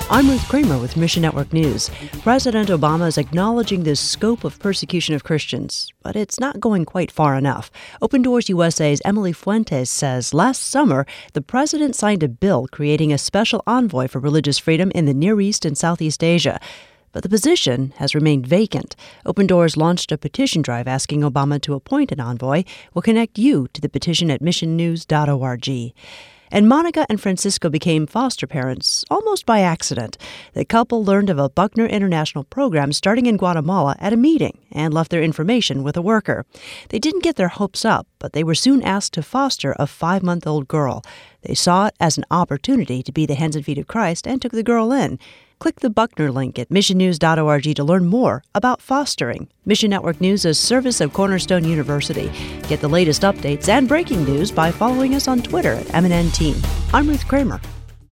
I'm Ruth Kramer with Mission Network News. President Obama is acknowledging the scope of persecution of Christians, but it's not going quite far enough. Open Doors USA's Emily Fuentes says last summer, the president signed a bill creating a special envoy for religious freedom in the Near East and Southeast Asia. But the position has remained vacant. Open Doors launched a petition drive asking Obama to appoint an envoy. We'll connect you to the petition at missionnews.org. And Monica and Francisco became foster parents almost by accident. The couple learned of a Buckner International program starting in Guatemala at a meeting and left their information with a worker. They didn't get their hopes up, but they were soon asked to foster a 5-month-old girl. They saw it as an opportunity to be the hands and feet of Christ and took the girl in. Click the Buckner link at missionnews.org to learn more about fostering. Mission Network News is a service of Cornerstone University. Get the latest updates and breaking news by following us on Twitter at MNN Team. I'm Ruth Kramer.